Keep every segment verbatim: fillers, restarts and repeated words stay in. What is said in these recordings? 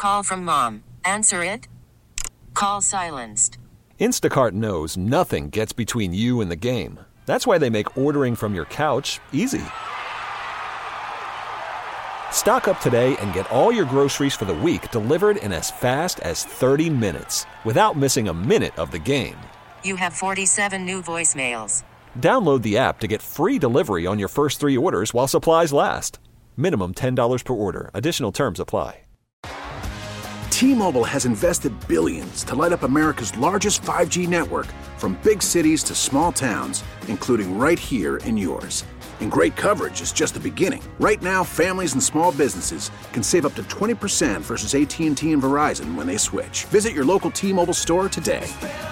Call from mom. Answer it. Call silenced. Instacart knows nothing gets between you and the game. That's why they make ordering from your couch easy. Stock up today and get all your groceries for the week delivered in as fast as thirty minutes without missing a minute of the game. You have forty-seven new voicemails. Download the app to get free delivery on your first three orders while supplies last. Minimum ten dollars per order. Additional terms apply. T-Mobile has invested billions to light up America's largest five G network, from big cities to small towns, including right here in yours. And great coverage is just the beginning. Right now, families and small businesses can save up to twenty percent versus A T and T and Verizon when they switch. Visit your local T-Mobile store today.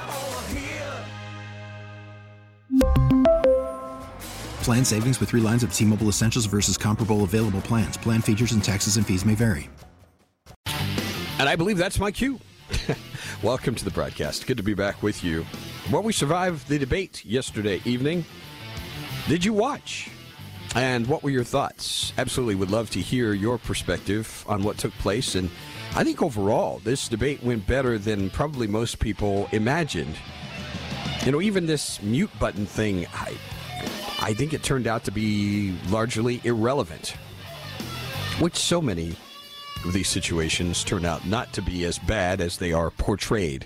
Plan savings with three lines of T-Mobile Essentials versus comparable available plans. Plan features and taxes and fees may vary. And I believe that's my cue. Welcome to the broadcast. Good to be back with you. Well, we survived the debate yesterday evening. Did you watch? And what were your thoughts? Absolutely would love to hear your perspective on what took place. And I think overall, this debate went better than probably most people imagined. You know, even this mute button thing, I, I think it turned out to be largely irrelevant, which so many of these situations turn out not to be as bad as they are portrayed.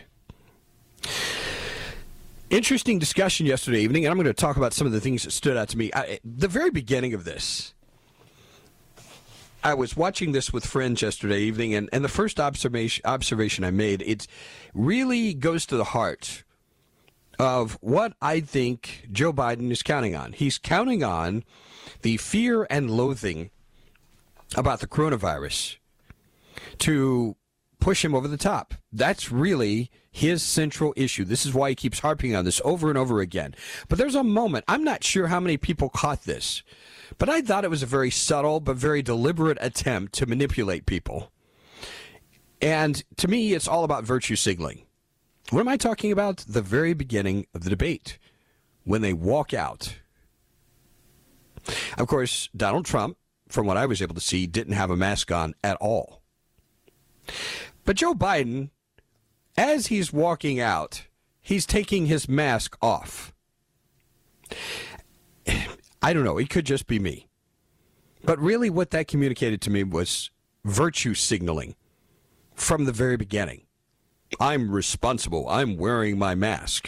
Interesting discussion yesterday evening, and I'm going to talk about some of the things that stood out to me. I, the very beginning of this, I was watching this with friends yesterday evening, and, and the first observation observation I made, it really goes to the heart of what I think Joe Biden is counting on. He's counting on the fear and loathing about the coronavirus to push him over the top. That's really his central issue. This is why he keeps harping on this over and over again. But there's a moment, I'm not sure how many people caught this, but I thought it was a very subtle but very deliberate attempt to manipulate people. And to me, it's all about virtue signaling. What am I talking about? The very beginning of the debate, when they walk out. Of course, Donald Trump, from what I was able to see, didn't have a mask on at all. But Joe Biden, as he's walking out, he's taking his mask off. I don't know. It could just be me. But really what that communicated to me was virtue signaling from the very beginning. I'm responsible. I'm wearing my mask.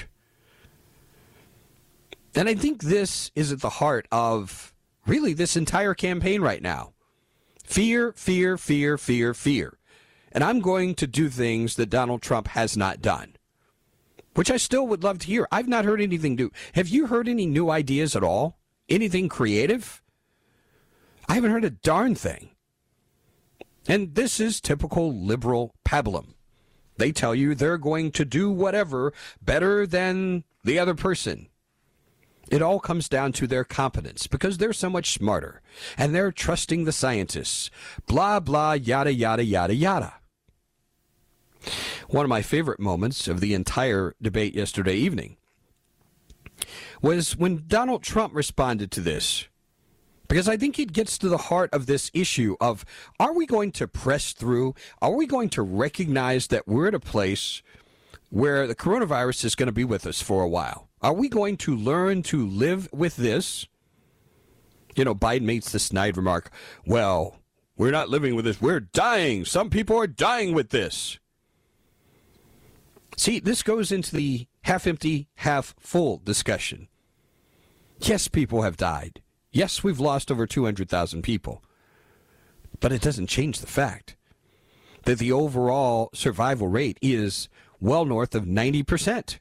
And I think this is at the heart of really this entire campaign right now. Fear, fear, fear, fear, fear. And I'm going to do things that Donald Trump has not done, which I still would love to hear. I've not heard anything new. Have you heard any new ideas at all? Anything creative? I haven't heard a darn thing. And this is typical liberal pablum. They tell you they're going to do whatever better than the other person. It all comes down to their competence because they're so much smarter and they're trusting the scientists. Blah, blah, yada, yada, yada, yada. One of my favorite moments of the entire debate yesterday evening was when Donald Trump responded to this, because I think it gets to the heart of this issue of, are we going to press through? Are we going to recognize that we're at a place where the coronavirus is going to be with us for a while? Are we going to learn to live with this? You know, Biden makes the snide remark, well, we're not living with this. We're dying. Some people are dying with this. See, this goes into the half-empty, half-full discussion. Yes, people have died. Yes, we've lost over two hundred thousand people. But it doesn't change the fact that the overall survival rate is well north of ninety percent.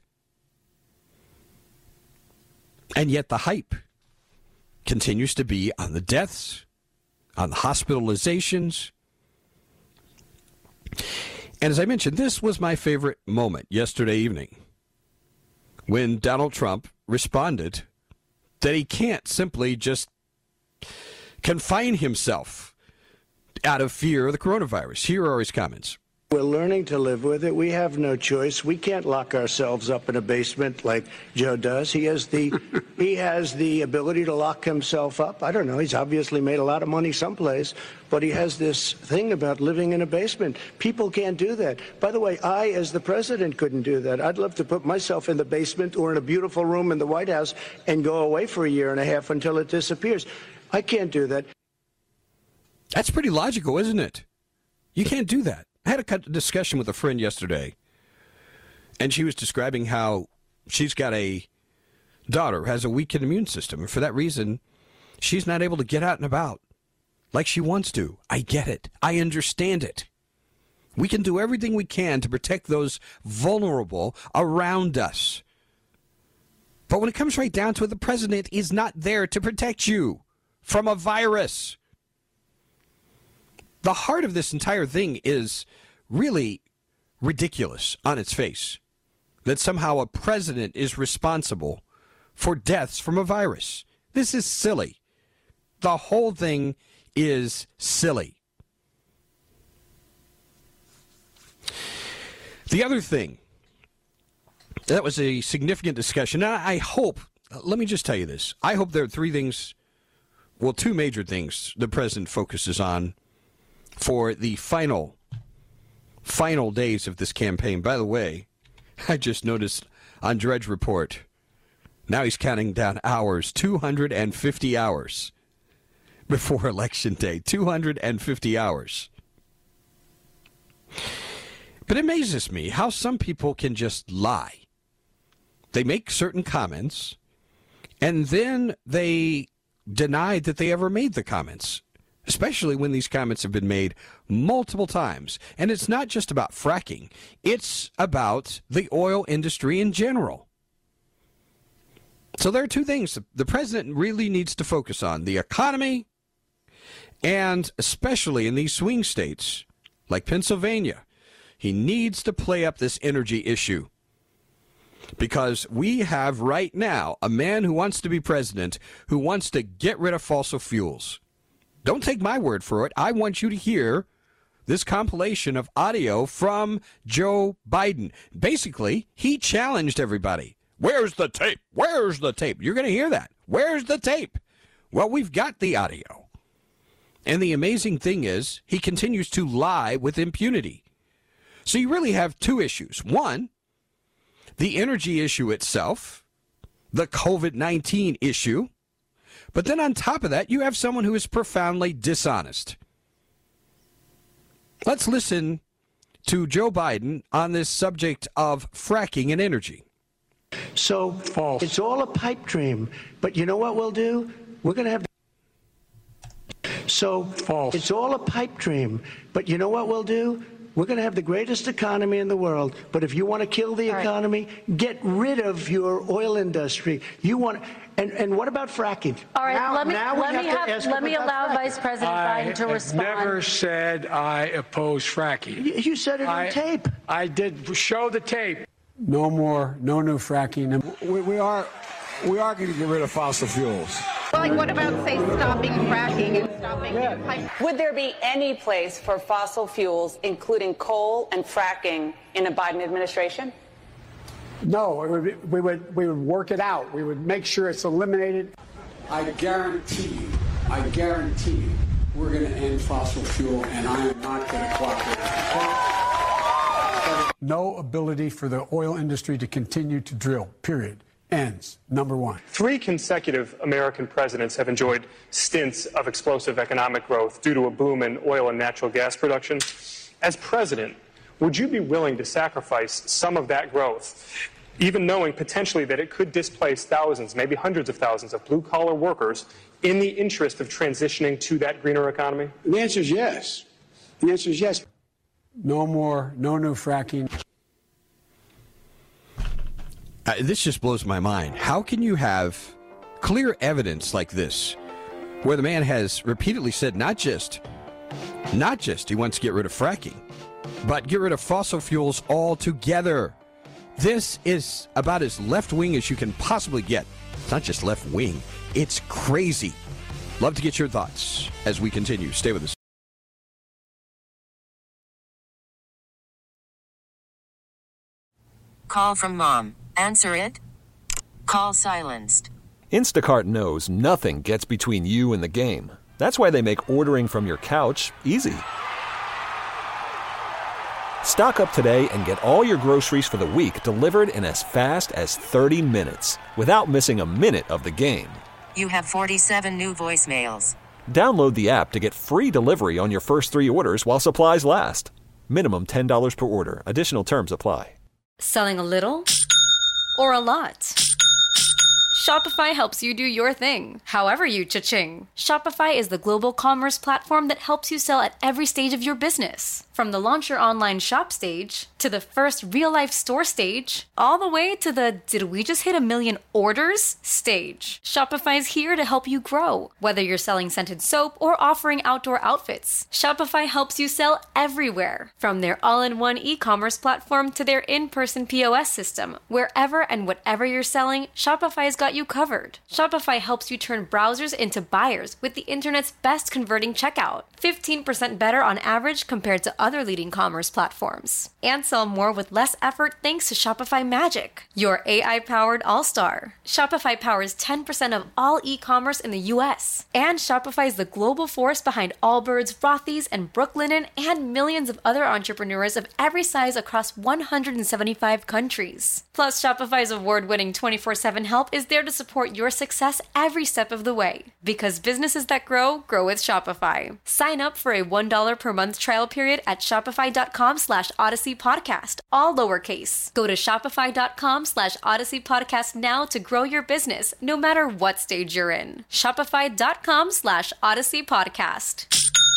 And yet the hype continues to be on the deaths, on the hospitalizations. And as I mentioned, this was my favorite moment yesterday evening when Donald Trump responded that he can't simply just confine himself out of fear of the coronavirus. Here are his comments. We're learning to live with it. We have no choice. We can't lock ourselves up in a basement like Joe does. He has the he has the ability to lock himself up. I don't know. He's obviously made a lot of money someplace, but he has this thing about living in a basement. People can't do that. By the way, I, as the president, couldn't do that. I'd love to put myself in the basement or in a beautiful room in the White House and go away for a year and a half until it disappears. I can't do that. That's pretty logical, isn't it? You can't do that. I had a discussion with a friend yesterday, and she was describing how she's got a daughter who has a weakened immune system, and for that reason, she's not able to get out and about like she wants to. I get it. I understand it. We can do everything we can to protect those vulnerable around us. But when it comes right down to it, the president is not there to protect you from a virus. The heart of this entire thing is really ridiculous on its face. That somehow a president is responsible for deaths from a virus. This is silly. The whole thing is silly. The other thing, that was a significant discussion. And I hope, let me just tell you this. I hope there are three things, well, two major things the president focuses on for the final, final days of this campaign. By the way, I just noticed on Drudge Report, now he's counting down hours, two hundred fifty hours before Election Day. two hundred fifty hours. But it amazes me how some people can just lie. They make certain comments, and then they deny that they ever made the comments, especially when these comments have been made multiple times. And it's not just about fracking. It's about the oil industry in general. So there are two things the president really needs to focus on: the economy, and especially in these swing states like Pennsylvania, he needs to play up this energy issue. Because we have right now a man who wants to be president who wants to get rid of fossil fuels. Don't take my word for it. I want you to hear this compilation of audio from Joe Biden. Basically, he challenged everybody. Where's the tape? Where's the tape? You're going to hear that. Where's the tape? Well, we've got the audio. And the amazing thing is, he continues to lie with impunity. So you really have two issues. One, the energy issue itself, the COVID nineteen issue. But then on top of that, you have someone who is profoundly dishonest. Let's listen to Joe Biden on this subject of fracking and energy. So false. It's all a pipe dream. But you know what we'll do? We're going to have... So false. It's all a pipe dream. But you know what we'll do? We're going to have the greatest economy in the world. But if you want to kill the all economy, right, get rid of your oil industry. You want... And, and what about fracking? All right, now, let me, now let we me, have have, to let me allow fracking. Vice President Biden to respond. I never said I oppose fracking. You, you said it on I, tape. I did show the tape. No more, no new fracking. We, we are, we are going to get rid of fossil fuels. Well, like, what about, say, stopping fracking and stopping yeah. pipe? Would there be any place for fossil fuels, including coal and fracking, in a Biden administration? No, it would be, we would we would work it out. We would make sure it's eliminated. I guarantee you, I guarantee you, we're going to end fossil fuel, and I am not going to cooperate. No ability for the oil industry to continue to drill, period. Ends. Number one. Three consecutive American presidents have enjoyed stints of explosive economic growth due to a boom in oil and natural gas production. As president, would you be willing to sacrifice some of that growth, even knowing potentially that it could displace thousands, maybe hundreds of thousands of blue-collar workers in the interest of transitioning to that greener economy? The answer is yes. The answer is yes. No more, no new fracking. Uh, this just blows my mind. How can you have clear evidence like this, where the man has repeatedly said not just, not just he wants to get rid of fracking, but get rid of fossil fuels altogether? This is about as left-wing as you can possibly get. It's not just left-wing, it's crazy. Love to get your thoughts as we continue. Stay with us. Call from mom. Answer it. Call silenced. Instacart knows nothing gets between you and the game. That's why they make ordering from your couch easy. Stock up today and get all your groceries for the week delivered in as fast as thirty minutes without missing a minute of the game. You have forty-seven new voicemails. Download the app to get free delivery on your first three orders while supplies last. Minimum ten dollars per order. Additional terms apply. Selling a little or a lot? Shopify helps you do your thing, however you cha-ching. Shopify is the global commerce platform that helps you sell at every stage of your business. From the launch your online shop stage, to the first real-life store stage, all the way to the did we just hit a million orders stage. Shopify's here to help you grow. Whether you're selling scented soap or offering outdoor outfits, Shopify helps you sell everywhere. From their all-in-one e-commerce platform to their in-person P O S system, wherever and whatever you're selling, Shopify's got you covered. Shopify helps you turn browsers into buyers with the internet's best converting checkout. fifteen percent better on average compared to other leading commerce platforms. And sell more with less effort thanks to Shopify Magic, your A I-powered all-star. Shopify powers ten percent of all e-commerce in the U S. And Shopify is the global force behind Allbirds, Rothy's, and Brooklinen, and millions of other entrepreneurs of every size across one hundred seventy-five countries. Plus, Shopify's award-winning twenty-four seven help is there to support your success every step of the way. Because businesses that grow, grow with Shopify. Sign up for a one dollar per month trial period at shopify.com slash Odyssey Podcast, all lowercase. Go to shopify.com slash Odyssey Podcast now to grow your business, no matter what stage you're in. Shopify.com slash Odyssey Podcast.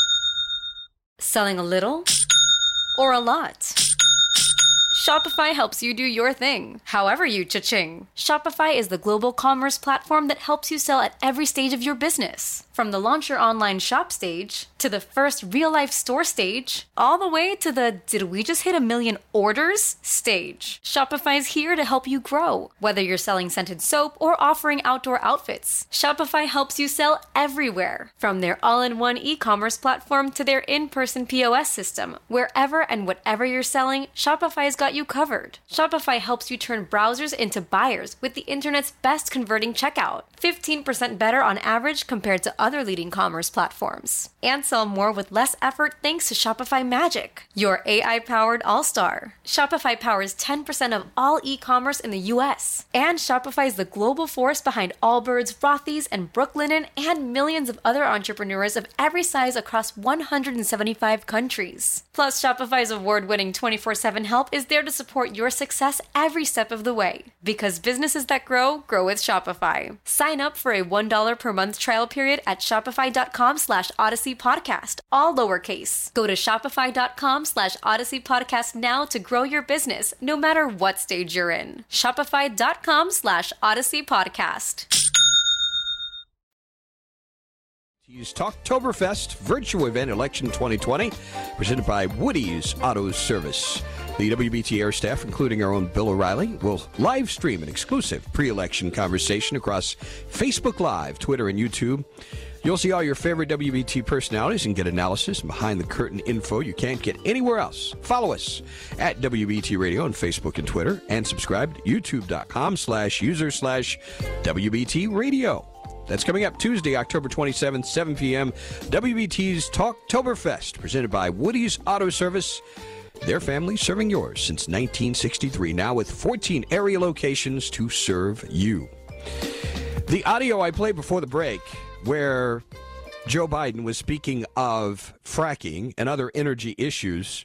Selling a little or a lot? Shopify helps you do your thing, however you cha-ching. Shopify is the global commerce platform that helps you sell at every stage of your business. From the launch your online shop stage, to the first real-life store stage, all the way to the did we just hit a million orders stage. Shopify's here to help you grow. Whether you're selling scented soap or offering outdoor outfits, Shopify helps you sell everywhere. From their all-in-one e-commerce platform to their in-person P O S system, wherever and whatever you're selling, Shopify's got you covered. Shopify helps you turn browsers into buyers with the internet's best converting checkout. fifteen percent better on average compared to other leading commerce platforms. And sell more with less effort thanks to Shopify Magic, your A I-powered all-star. Shopify powers ten percent of all e-commerce in the U S. And Shopify is the global force behind Allbirds, Rothy's, and Brooklinen, and millions of other entrepreneurs of every size across one hundred seventy-five countries. Plus, Shopify's award-winning twenty-four seven help is there to support your success every step of the way. Because businesses that grow, grow with Shopify. Sign up for a one dollar per month trial period at shopify.com slash Odyssey Podcast, all lowercase. Go to shopify.com slash Odyssey Podcast now to grow your business, no matter what stage you're in. Shopify.com slash Odyssey Podcast. Use Talktoberfest virtual event election twenty twenty, presented by Woody's Auto Service. The W B T Air staff, including our own Bill O'Reilly, will live stream an exclusive pre-election conversation across Facebook Live, Twitter, and YouTube. You'll see all your favorite W B T personalities and get analysis and behind-the-curtain info you can't get anywhere else. Follow us at W B T Radio on Facebook and Twitter, and subscribe to youtube.com slash user slash WBT Radio. That's coming up Tuesday, October twenty-seventh, seven p.m. W B T's Talktoberfest, presented by Woody's Auto Service. Their family serving yours since nineteen sixty-three, now with fourteen area locations to serve you. The audio I played before the break, where Joe Biden was speaking of fracking and other energy issues,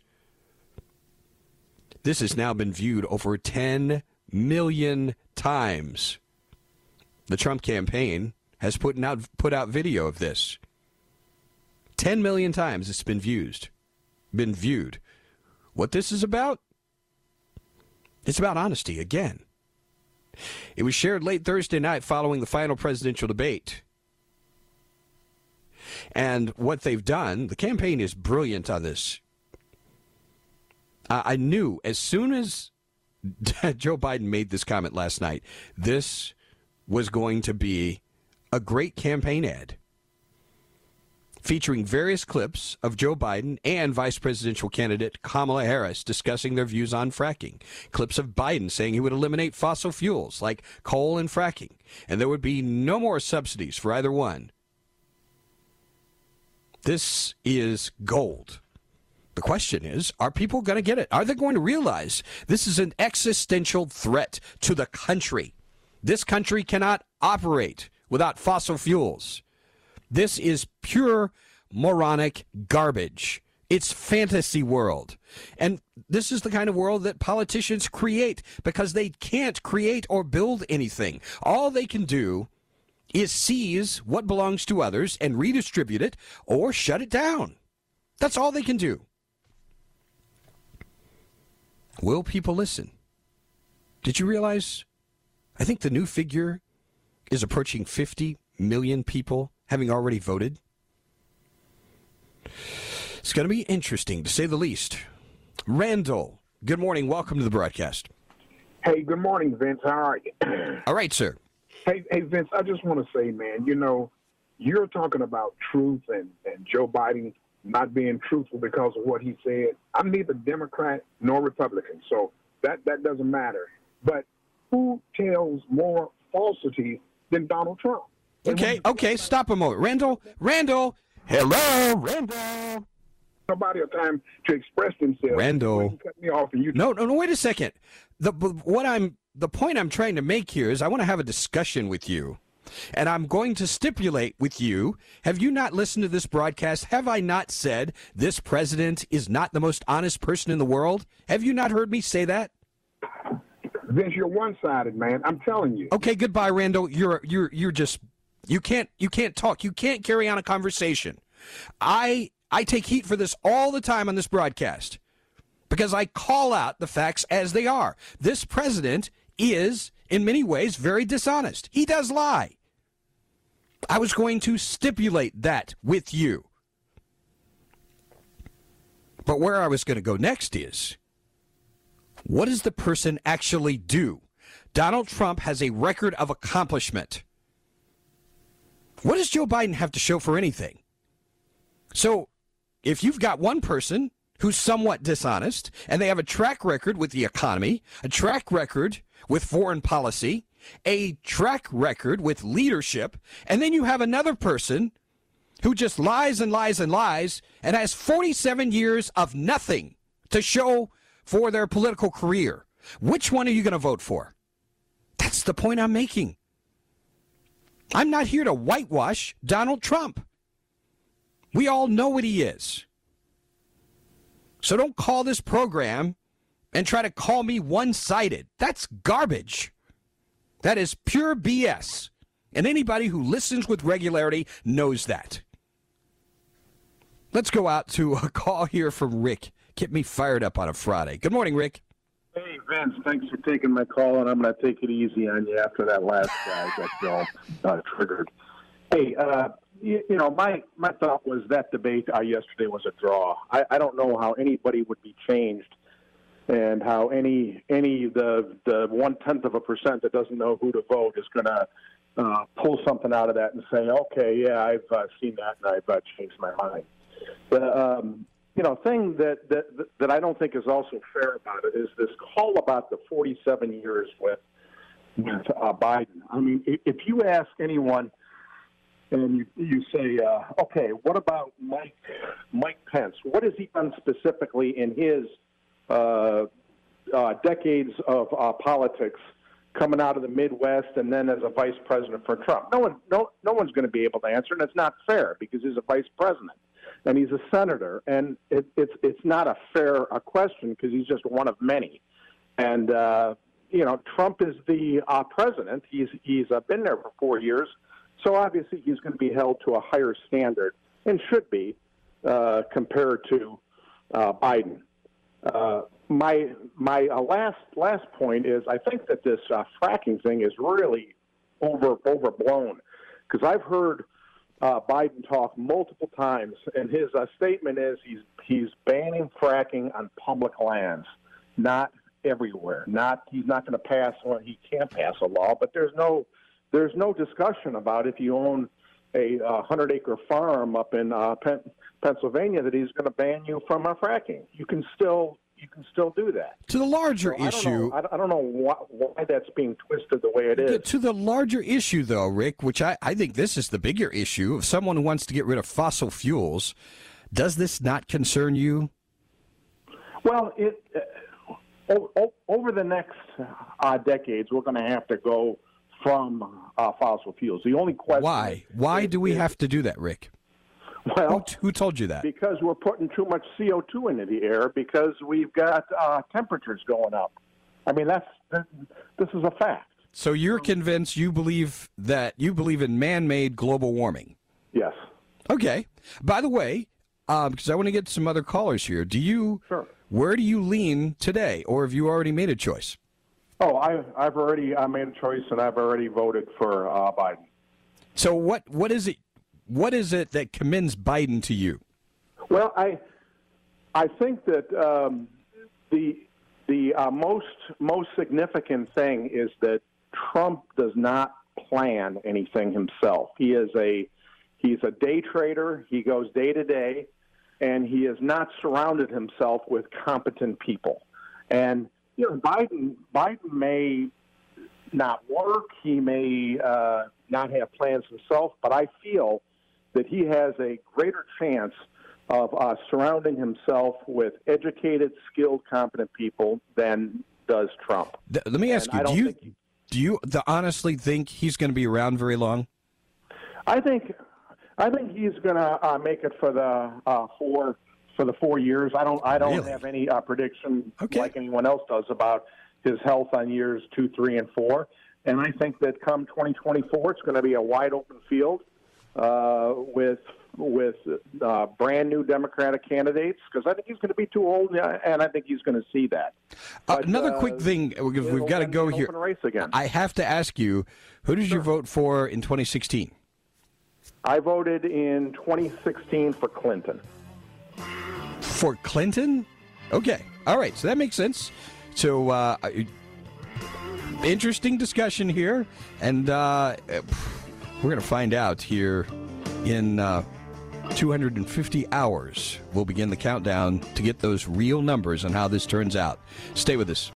this has now been viewed over ten million times. The Trump campaign has put out, put out video of this. ten million times it's been viewed. Been viewed. What this is about? It's about honesty again. It was shared late Thursday night following the final presidential debate. And what they've done, the campaign is brilliant on this. Uh, I knew as soon as Joe Biden made this comment last night, this was going to be a great campaign ad. featuring various clips of Joe Biden and vice presidential candidate Kamala Harris discussing their views on fracking. Clips of Biden saying he would eliminate fossil fuels like coal and fracking, and there would be no more subsidies for either one. This is gold. The question is, are people going to get it? Are they going to realize this is an existential threat to the country? This country cannot operate without fossil fuels. This is pure moronic garbage. It's fantasy world. And this is the kind of world that politicians create because they can't create or build anything. All they can do is seize what belongs to others and redistribute it or shut it down. That's all they can do. Will people listen? Did you realize? I think the new figure is approaching fifty million people having already voted. It's going to be interesting, to say the least. Randall, good morning. Welcome to the broadcast. Hey, good morning, Vince. How are you? All right, sir. Hey, hey, Vince, I just want to say, man, you know, you're talking about truth and, and Joe Biden not being truthful because of what he said. I'm neither Democrat nor Republican, so that, that doesn't matter. But who tells more falsity than Donald Trump? Okay, okay, stop a moment. Randall, Randall, hello, Randall. Nobody have time to express themselves. Randall. You cut me off and you... No, no, no, wait a second. The, what I'm, the point I'm trying to make here is I want to have a discussion with you. And I'm going to stipulate with you, have you not listened to this broadcast? Have I not said this president is not the most honest person in the world? Have you not heard me say that? Vince, you're one-sided, man. I'm telling you. Okay, goodbye, Randall. You're you're you're just you can't you can't talk. You can't carry on a conversation. I I take heat for this all the time on this broadcast because I call out the facts as they are. This president is, in many ways, very dishonest. He does lie. I was going to stipulate that with you. But where I was going to go next is, what does the person actually do? Donald Trump has a record of accomplishment. What does Joe Biden have to show for anything? So, if you've got one person who's somewhat dishonest, and they have a track record with the economy, a track record with foreign policy, a track record with leadership, and then you have another person who just lies and lies and lies and has forty-seven years of nothing to show for their political career. Which one are you going to vote for? That's the point I'm making. I'm not here to whitewash Donald Trump. We all know what he is. So don't call this program and try to call me one-sided. That's garbage. That is pure B S. And anybody who listens with regularity knows that. Let's go out to a call here from Rick. Get me fired up on a Friday. Good morning, Rick. Hey, Vince, thanks for taking my call, and I'm going to take it easy on you after that last guy got all uh, triggered. Hey, uh, you, you know, my, my thought was that debate uh, yesterday was a draw. I, I don't know how anybody would be changed and how any any the the one tenth of a percent that doesn't know who to vote is going to uh, pull something out of that and say, okay, yeah, I've uh, seen that and I've uh, changed my mind. The um, you know thing that, that that I don't think is also fair about it is this call about the forty-seven years with with uh, Biden. I mean, if you ask anyone and you, you say, uh, okay, what about Mike Mike Pence? What has he done specifically in his Uh, uh, decades of uh, politics, coming out of the Midwest and then as a vice president for Trump? No one, no, no one's going to be able to answer, and it's not fair because he's a vice president and he's a senator, and it, it's it's not a fair a question because he's just one of many. And uh, you know, Trump is the uh, president. He's he's uh, been there for four years, so obviously he's going to be held to a higher standard and should be uh, compared to uh, Biden. Uh, my my uh, last last point is I think that this uh, fracking thing is really over overblown because I've heard uh, Biden talk multiple times, and his uh, statement is he's he's banning fracking on public lands, not everywhere. Not he's not going to pass or he can't pass a law, but there's no there's no discussion about if you own a uh, hundred-acre farm up in uh, Pen- Pennsylvania that he's going to ban you from uh, fracking. You can still you can still do that. To the larger so I issue, don't know, I don't know why, why that's being twisted the way it is. To the larger issue, though, Rick, which I, I think this is the bigger issue of someone who wants to get rid of fossil fuels. Does this not concern you? Well, it. Uh, O- o- over the next uh, decades, we're going to have to go from uh, fossil fuels. The only question why why is, do we is, have to do that, Rick? Well, who, t- who told you that? Because we're putting too much C O two into the air because we've got uh, temperatures going up. I mean, that's this is a fact. So you're convinced? You believe that you believe in man-made global warming? Yes. Okay. By the way, uh, because I want to get some other callers here. Do you? Sure. Where do you lean today, or have you already made a choice? Oh, I, I've already I made a choice, and I've already voted for uh, Biden. So what what is it? What is it that commends Biden to you? Well, I I think that um, the the uh, most most significant thing is that Trump does not plan anything himself. He is a he's a day trader. He goes day to day. And he has not surrounded himself with competent people. And, you know, Biden Biden may not work. He may uh, not have plans himself. But I feel that he has a greater chance of uh, surrounding himself with educated, skilled, competent people than does Trump. Th- let me ask and you, do you, he, do you th- honestly think he's going to be around very long? I think... I think he's going to uh, make it for the uh, four for the four years. I don't. I don't really? have any uh, prediction okay. like anyone else does about his health on years two, three, and four. And I think that come twenty twenty-four, it's going to be a wide open field uh, with with uh, brand new Democratic candidates. Because I think he's going to be too old, and I think he's going to see that. Uh, But, another uh, quick thing, we've, we've got to go here. Race again. I have to ask you, who did sure. you vote for in twenty sixteen? I voted in twenty sixteen for Clinton. For Clinton? Okay. All right. So that makes sense. So, uh, interesting discussion here. And uh, we're going to find out here in uh, two hundred fifty hours. We'll begin the countdown to get those real numbers on how this turns out. Stay with us.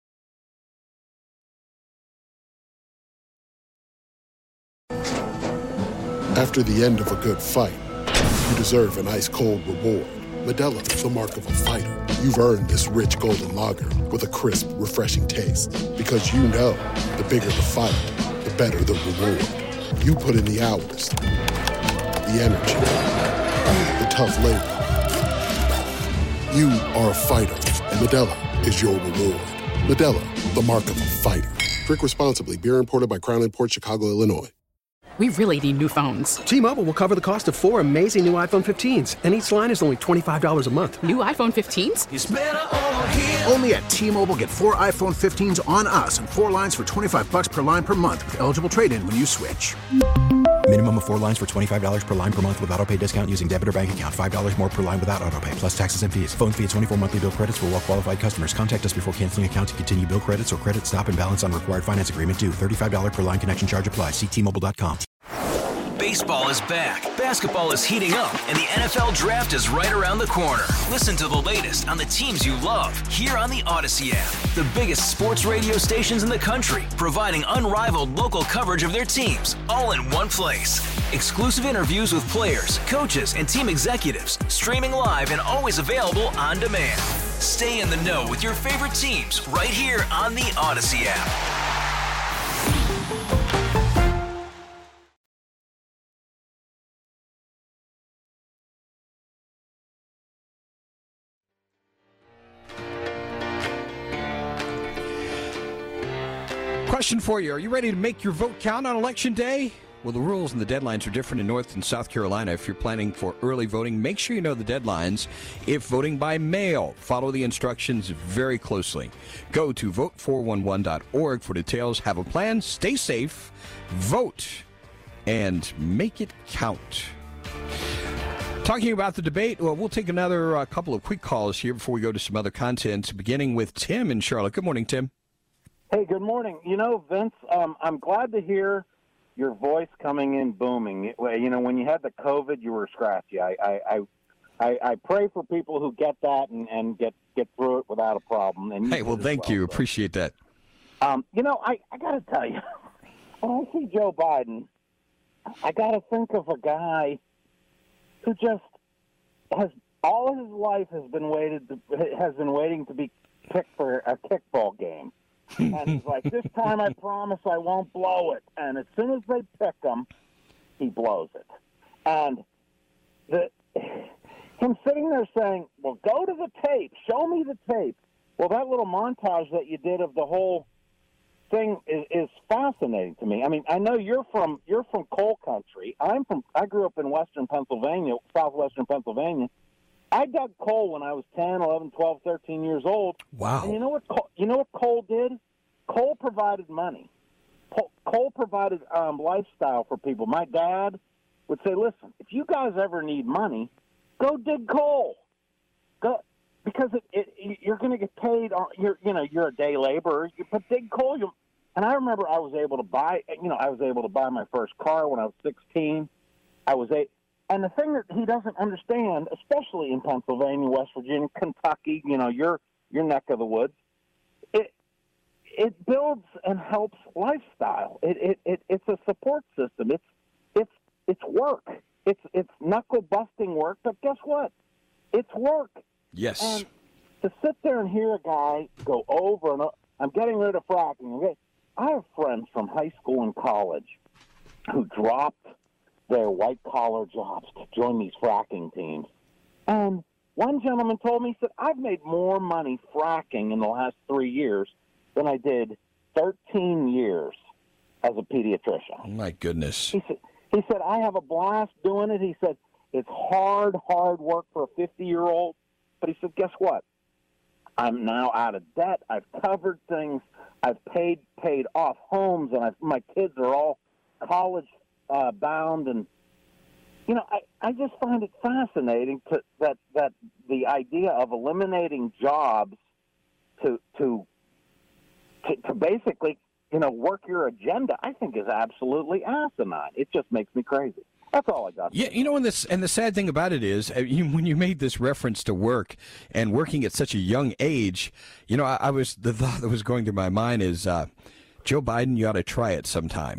After the end of a good fight, you deserve an ice-cold reward. Modelo is the mark of a fighter. You've earned this rich golden lager with a crisp, refreshing taste. Because you know, the bigger the fight, the better the reward. You put in the hours, the energy, the tough labor. You are a fighter, and Modelo is your reward. Modelo, the mark of a fighter. Drink responsibly. Beer imported by Crown Imports, Chicago, Illinois. We really need new phones. T-Mobile will cover the cost of four amazing new iPhone fifteens, and each line is only twenty-five dollars a month. New iPhone fifteens? It's better over here. Only at T-Mobile, get four iPhone fifteens on us and four lines for twenty-five dollars per line per month with eligible trade-in when you switch. Minimum of four lines for twenty-five dollars per line per month with autopay discount using debit or bank account. five dollars more per line without autopay, plus taxes and fees. Phone fee at twenty-four monthly bill credits for well-qualified customers. Contact us before canceling account to continue bill credits or credit stop and balance on required finance agreement due. thirty-five dollars per line connection charge applies. See T Mobile dot com. Baseball is back, basketball is heating up, and the N F L Draft is right around the corner. Listen to the latest on the teams you love here on the Odyssey app. The biggest sports radio stations in the country, providing unrivaled local coverage of their teams, all in one place. Exclusive interviews with players, coaches, and team executives, streaming live and always available on demand. Stay in the know with your favorite teams right here on the Odyssey app. Question for you. Are you ready to make your vote count on Election Day? Well, the rules and the deadlines are different in North and South Carolina. If you're planning for early voting, make sure you know the deadlines. If voting by mail, follow the instructions very closely. Go to vote four one one dot org for details. Have a plan, stay safe, vote, and make it count. Talking about the debate, well, we'll take another uh, couple of quick calls here before we go to some other content, beginning with Tim in Charlotte. Good morning, Tim. Hey, good morning. You know, Vince, um, I'm glad to hear your voice coming in booming. You know, when you had the COVID, you were scratchy. I, I, I, I, I pray for people who get that and, and get, get through it without a problem. And hey, well, thank well, you. So. Appreciate that. Um, you know, I, I got to tell you, when I see Joe Biden, I got to think of a guy who just has all his life has been waited to, has been waiting to be picked for a kickball game. And he's like, this time I promise I won't blow it. And as soon as they pick him, he blows it. And the, him sitting there saying, well, go to the tape. Show me the tape. Well, that little montage that you did of the whole thing is, is fascinating to me. I mean, I know you're from you're from coal country. I'm from. I grew up in western Pennsylvania, southwestern Pennsylvania. I dug coal when I was ten, eleven, twelve, thirteen years old. Wow. And you know what coal, you know what coal did? Coal provided money. Coal, coal provided um, lifestyle for people. My dad would say, listen, if you guys ever need money, go dig coal. Go, because it, it, you're going to get paid. On, you're, you know, you're a day laborer. You, but dig coal. You, and I remember I was able to buy, you know, I was able to buy my first car when I was sixteen. I was a And the thing that he doesn't understand, especially in Pennsylvania, West Virginia, Kentucky, you know, your your neck of the woods, it it builds and helps lifestyle. It it, it it's a support system. It's it's it's work. It's it's knuckle busting work, but guess what? It's work. Yes. And to sit there and hear a guy go over and over, I'm getting rid of fracking. Okay, I have friends from high school and college who dropped their white-collar jobs to join these fracking teams. And one gentleman told me, he said, I've made more money fracking in the last three years than I did thirteen years as a pediatrician. Oh, my goodness. He said, he said, I have a blast doing it. He said, it's hard, hard work for a fifty-year-old. But he said, guess what? I'm now out of debt. I've covered things. I've paid paid off homes, and I've, my kids are all college Uh, bound, and you know, I, I just find it fascinating to, that that the idea of eliminating jobs to to to, to basically you know work your agenda, I think is absolutely asinine. It just makes me crazy. That's all I got. Yeah, you know, and this and the sad thing about it is, uh, you, when you made this reference to work and working at such a young age, you know, I, I was the thought that was going through my mind is, uh, Joe Biden, you ought to try it sometime.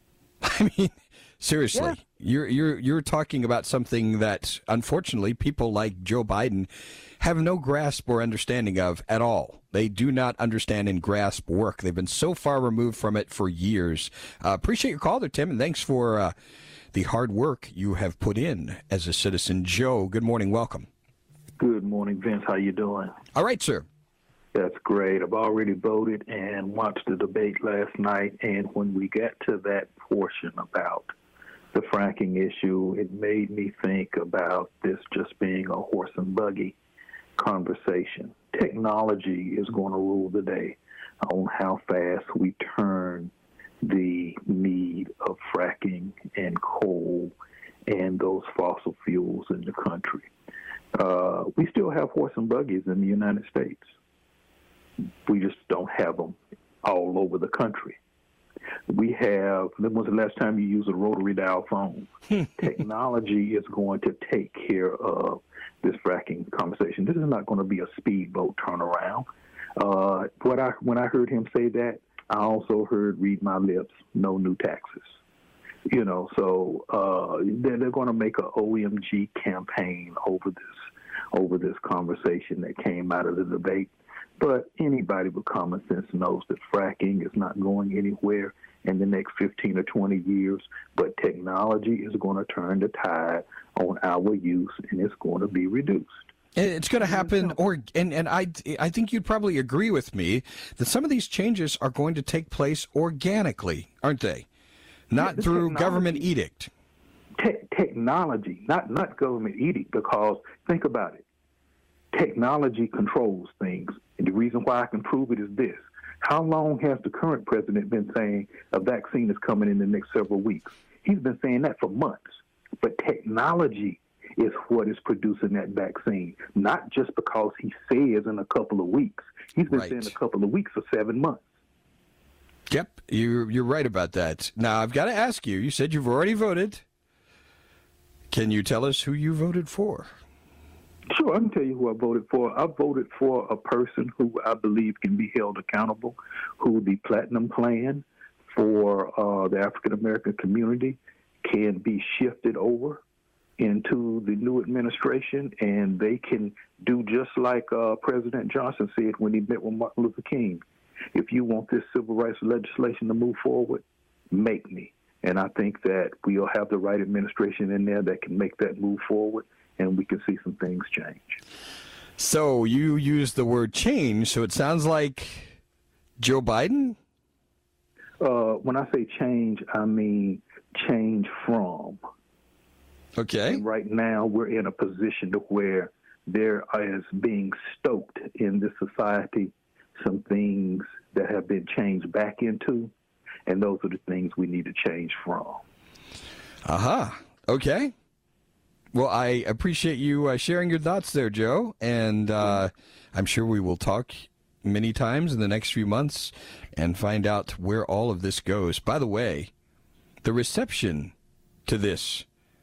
I mean. Seriously, yeah. you're you're you're talking about something that, unfortunately, people like Joe Biden have no grasp or understanding of at all. They do not understand and grasp work. They've been so far removed from it for years. Uh, appreciate your call there, Tim, and thanks for uh, the hard work you have put in as a citizen. Joe, good morning. Welcome. Good morning, Vince. How you doing? All right, sir. That's great. I've already voted and watched the debate last night, and when we got to that portion about the fracking issue, it made me think about this just being a horse and buggy conversation. Technology is going to rule the day on how fast we turn the need of fracking and coal and those fossil fuels in the country. Uh, we still have horse and buggies in the United States. We just don't have them all over the country. We have, when was the last time you used a rotary dial phone? Technology is going to take care of this fracking conversation. This is not going to be a speedboat turnaround. Uh, what I, when I heard him say that, I also heard, read my lips, no new taxes. You know, so uh, they're, they're going to make a O M G campaign over this, over this conversation that came out of the debate. But anybody with common sense knows that fracking is not going anywhere in the next fifteen or twenty years, but technology is going to turn the tide on our use, and it's going to be reduced. It's going to happen, or and, and I I think you'd probably agree with me that some of these changes are going to take place organically, aren't they? Not yeah, through government edict. Te- technology, not not government edict, because think about it. Technology controls things. And the reason why I can prove it is this. How long has the current president been saying a vaccine is coming in the next several weeks? He's been saying that for months. But technology is what is producing that vaccine, not just because he says in a couple of weeks. He's been right. saying a couple of weeks or seven months. Yep, you're, you're right about that. Now, I've got to ask you, you said you've already voted. Can you tell us who you voted for? Sure, I can tell you who I voted for. I voted for a person who I believe can be held accountable, who the Platinum Plan for uh, the African-American community can be shifted over into the new administration, and they can do just like uh, President Johnson said when he met with Martin Luther King. If you want this civil rights legislation to move forward, make me. And I think that we'll have the right administration in there that can make that move forward, and we can see some things change. So you used the word change, so it sounds like Joe Biden? Uh, when I say change, I mean change from. Okay. And right now, we're in a position to where there is being stoked in this society some things that have been changed back into, and those are the things we need to change from. Aha. Uh-huh. Okay. Well, I appreciate you uh, sharing your thoughts there, Joe, and uh, I'm sure we will talk many times in the next few months and find out where all of this goes. By the way, the reception to this,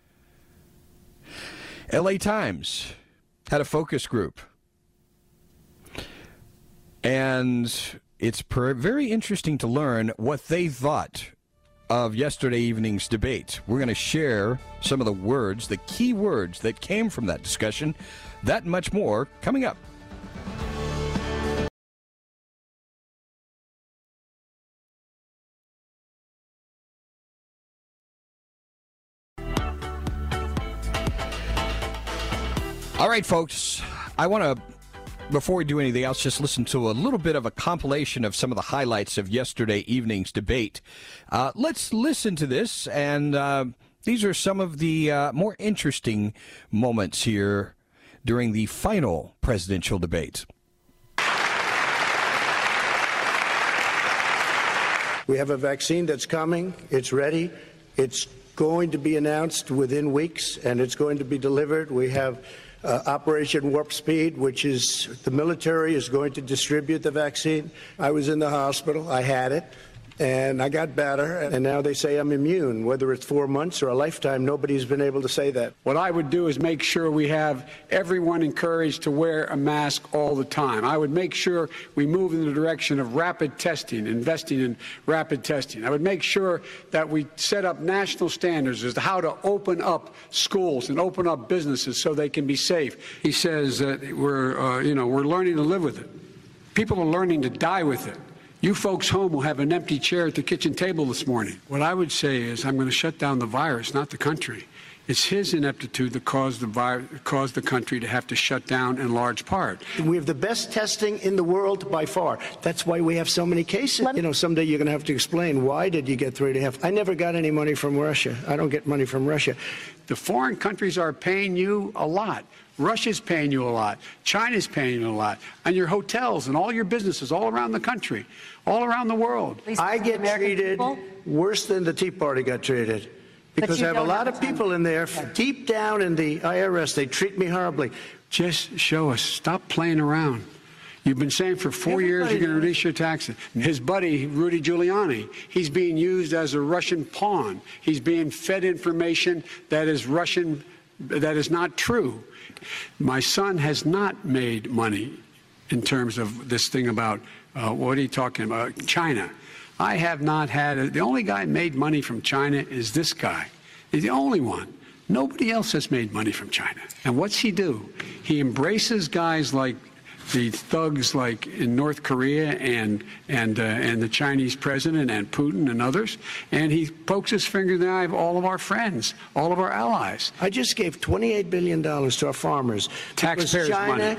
L A Times had a focus group, and it's per- very interesting to learn what they thought of yesterday evening's debate. We're going to share some of the words, the key words that came from that discussion. That and much more coming up. All right, folks, I want to, before we do anything else, just listen to a little bit of a compilation of some of the highlights of yesterday evening's debate. Uh, let's listen to this, and uh, these are some of the uh, more interesting moments here during the final presidential debate. We have a vaccine that's coming. It's ready. It's going to be announced within weeks, and it's going to be delivered. We have Uh, Operation Warp Speed, which is the military is going to distribute the vaccine. I was in the hospital. I had it, and I got better, and now they say I'm immune. Whether it's four months or a lifetime, nobody's been able to say that. What I would do is make sure we have everyone encouraged to wear a mask all the time. I would make sure we move in the direction of rapid testing, investing in rapid testing. I would make sure that we set up national standards as to how to open up schools and open up businesses so they can be safe. He says that we're, uh, you know, we're learning to live with it. People are learning to die with it. You folks home will have an empty chair at the kitchen table this morning. What I would say is I'm going to shut down the virus, not the country. It's his ineptitude that caused the, vi- caused the country to have to shut down in large part. We have the best testing in the world by far. That's why we have so many cases. You know, someday you're going to have to explain, why did you get three and a half? I never got any money from Russia. I don't get money from Russia. The foreign countries are paying you a lot. Russia's paying you a lot. China's paying you a lot. And your hotels and all your businesses all around the country, all around the world. I get treated worse than the Tea Party got treated. Because I have a lot of people in there, deep down in the I R S, they treat me horribly. Just show us. Stop playing around. You've been saying for four Everybody years you're going to reduce your taxes. His buddy, Rudy Giuliani, he's being used as a Russian pawn. He's being fed information that is Russian, that is not true. My son has not made money in terms of this thing about, uh, what are you talking about, China. I have not had, a, the only guy made money from China is this guy. He's the only one. Nobody else has made money from China. And what's he do? He embraces guys like the thugs like in North Korea and and uh, and the Chinese president and Putin and others, and he pokes his finger in the eye of all of our friends, all of our allies. I just gave twenty-eight billion dollars to our farmers. Taxpayers' China, money.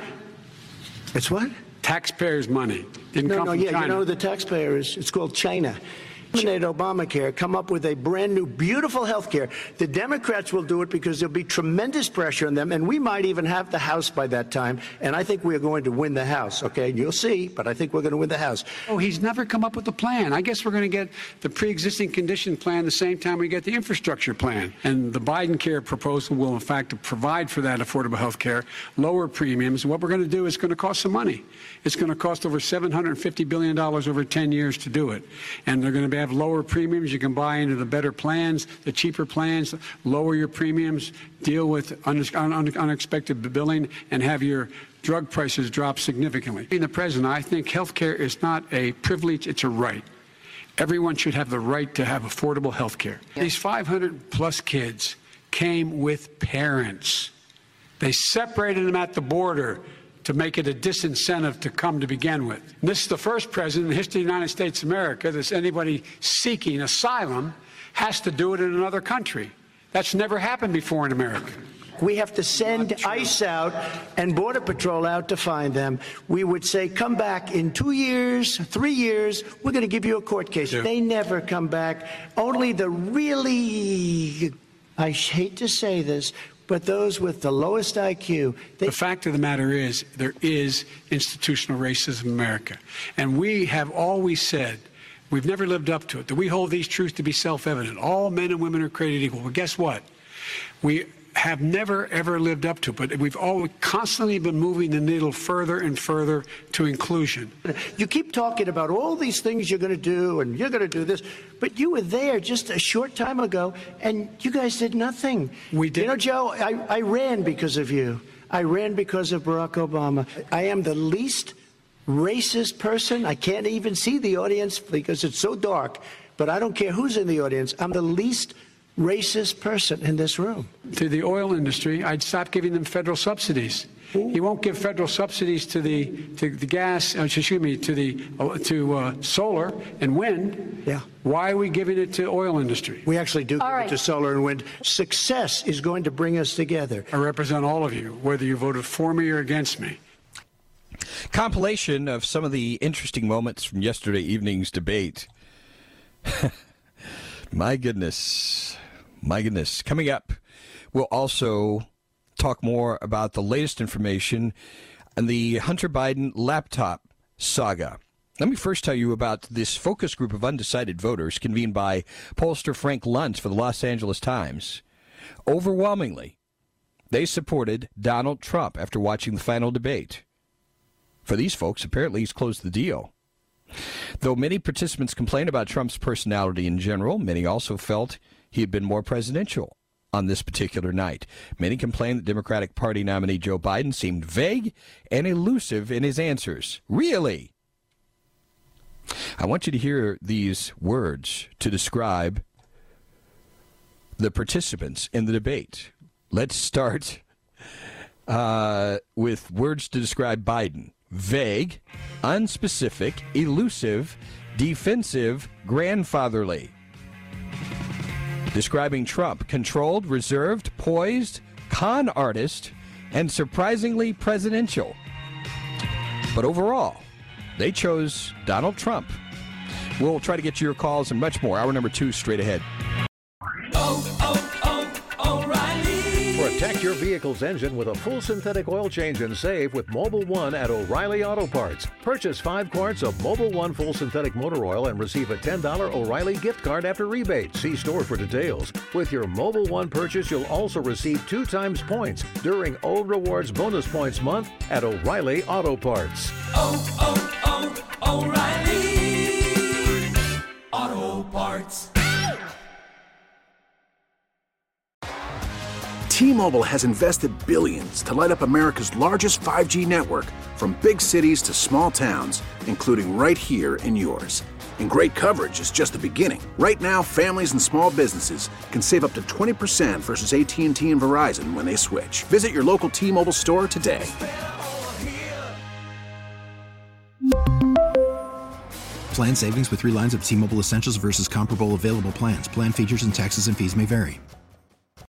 It's what? Taxpayers' money. Didn't no, come no, from yeah, China. you know the taxpayer is, it's called China. Eliminate Obamacare, come up with a brand new, beautiful health care. The Democrats will do it because there'll be tremendous pressure on them, and we might even have the House by that time. And I think we're going to win the House, okay? You'll see, but I think we're going to win the House. Oh, he's never come up with a plan. I guess we're going to get the pre-existing condition plan the same time we get the infrastructure plan. And the Biden care proposal will, in fact, provide for that affordable health care, lower premiums. What we're going to do is going to cost some money. It's going to cost over seven hundred fifty billion dollars over ten years to do it. And they're going to have lower premiums. You can buy into the better plans, the cheaper plans, lower your premiums, deal with un- un- unexpected billing, and have your drug prices drop significantly. Being the president, I think health care is not a privilege, it's a right. Everyone should have the right to have affordable health care. Yeah. These five hundred plus kids came with parents. They separated them at the border to make it a disincentive to come to begin with. And this is the first president in the history of the United States of America that anybody seeking asylum has to do it in another country. That's never happened before in America. We have to send ICE out and Border Patrol out to find them. We would say, come back in two years, three years, we're going to give you a court case. Yeah. They never come back. Only the really, I hate to say this, but those with the lowest I Q. They- the fact of the matter is, there is institutional racism in America. And we have always said, we've never lived up to it, that we hold these truths to be self-evident. All men and women are created equal. Well, guess what? We have never, ever lived up to it, but we've always constantly been moving the needle further and further to inclusion. You keep talking about all these things you're going to do, and you're going to do this, but you were there just a short time ago, and you guys did nothing. We did. You know, Joe, I, I ran because of you. I ran because of Barack Obama. I am the least racist person. I can't even see the audience because it's so dark, but I don't care who's in the audience. I'm the least racist person in this room. To the oil industry, I'd stop giving them federal subsidies. Ooh. He won't give federal subsidies to the to the gas. Uh, excuse me, to the uh, to uh, solar and wind. Yeah. Why are we giving it to oil industry? We actually do all give right. it to solar and wind. Success is going to bring us together. I represent all of you, whether you voted for me or against me. Compilation of some of the interesting moments from yesterday evening's debate. My goodness. My goodness. Coming up, we'll also talk more about the latest information on the Hunter Biden laptop saga. Let me first tell you about this focus group of undecided voters convened by pollster Frank Luntz for the Los Angeles Times. Overwhelmingly, they supported Donald Trump after watching the final debate. For these folks, apparently he's closed the deal. Though many participants complained about Trump's personality in general, many also felt he had been more presidential on this particular night. Many complained that Democratic Party nominee Joe Biden seemed vague and elusive in his answers. Really? I want you to hear these words to describe the participants in the debate. Let's start uh, with words to describe Biden. Vague, unspecific, elusive, defensive, grandfatherly. Describing Trump, controlled, reserved, poised, con artist, and surprisingly presidential. But overall, they chose Donald Trump. We'll try to get to your calls and much more. Hour number two straight ahead. Oh, oh, oh, O'Reilly. Protect your vehicle's engine with a full synthetic oil change and save with Mobil one at O'Reilly Auto Parts. Purchase five quarts of Mobil one full synthetic motor oil and receive a ten dollars O'Reilly gift card after rebate. See store for details. With your Mobil one purchase, you'll also receive two times points during O Rewards Bonus Points Month at O'Reilly Auto Parts. Oh, oh, oh, O'Reilly Auto Parts. T-Mobile has invested billions to light up America's largest five G network, from big cities to small towns, including right here in yours. And great coverage is just the beginning. Right now, families and small businesses can save up to twenty percent versus A T and T and Verizon when they switch. Visit your local T-Mobile store today. Plan savings with three lines of T-Mobile Essentials versus comparable available plans. Plan features and taxes and fees may vary.